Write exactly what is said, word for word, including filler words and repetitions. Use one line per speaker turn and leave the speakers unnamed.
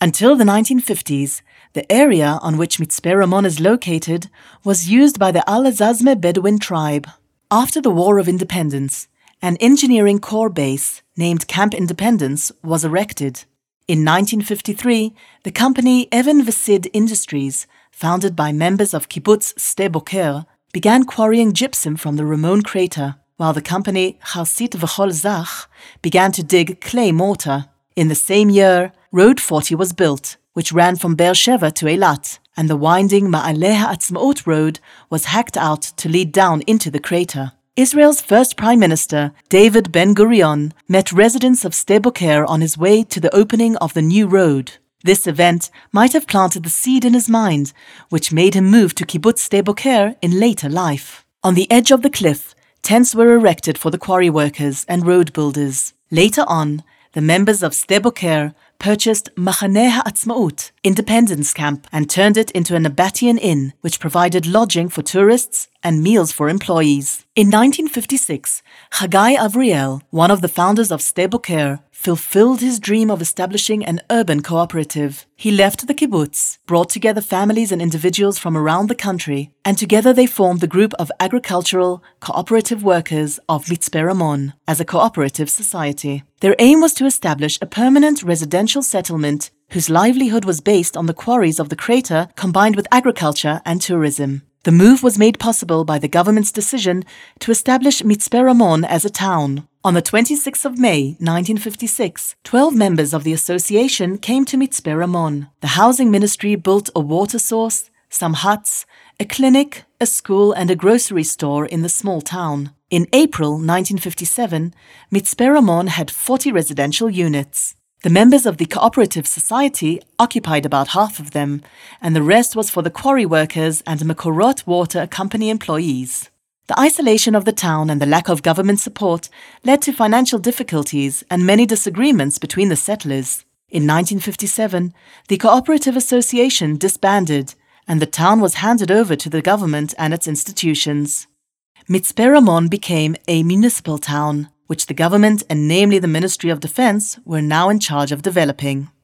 Until the nineteen fifties, the area on which Mitzpe Ramon is located was used by the Al-Azazme Bedouin tribe. After the War of Independence, an engineering corps base named Camp Independence was erected. In nineteen fifty-three, the company Even V'Sid Industries, founded by members of Kibbutz Sde Boker, began quarrying gypsum from the Ramon crater, while the company Charsit V'Chol Zach began to dig clay mortar. In the same year, Road forty was built, which ran from Beersheva to Eilat, and the winding Ma'aleh HaAtzmaut Road was hacked out to lead down into the crater. Israel's first Prime Minister, David Ben-Gurion, met residents of Sde Boker on his way to the opening of the new road. This event might have planted the seed in his mind, which made him move to Kibbutz Sde Boker in later life. On the edge of the cliff, tents were erected for the quarry workers and road builders. Later on, the members of Sde Boker purchased Machaneh HaAtzmaut, Independence Camp, and turned it into a Nabatean inn, which provided lodging for tourists and meals for employees. In nineteen fifty-six, Chagai Avriel, one of the founders of Sde Boker, fulfilled his dream of establishing an urban cooperative. He left the kibbutz, brought together families and individuals from around the country, and together they formed the group of agricultural cooperative workers of Mitzpe Ramon as a cooperative society. Their aim was to establish a permanent residential settlement whose livelihood was based on the quarries of the crater combined with agriculture and tourism. The move was made possible by the government's decision to establish Mitzpe Ramon as a town. On the twenty-sixth of May, nineteen fifty-six, twelve members of the association came to Mitzpe Ramon. The housing ministry built a water source, some huts, a clinic, a school and a grocery store in the small town. In April nineteen fifty-seven, Mitzpe Ramon had forty residential units. The members of the cooperative society occupied about half of them, and the rest was for the quarry workers and Mekorot Water Company employees. The isolation of the town and the lack of government support led to financial difficulties and many disagreements between the settlers. In nineteen fifty-seven, the cooperative association disbanded, and the town was handed over to the government and its institutions. Mitzpe Ramon became a municipal town, which the government and namely the Ministry of Defense were now in charge of developing.